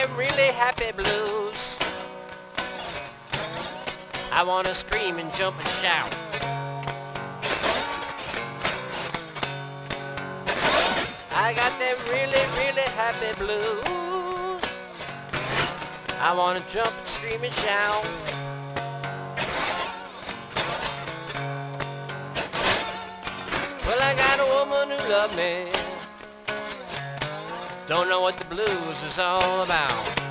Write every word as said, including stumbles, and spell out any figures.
them really happy blues. I wanna scream and jump and shout. I got them really, really happy blues. I wanna jump and scream and shout. Well, I got a woman who loves me. Don't know what the blues is all about.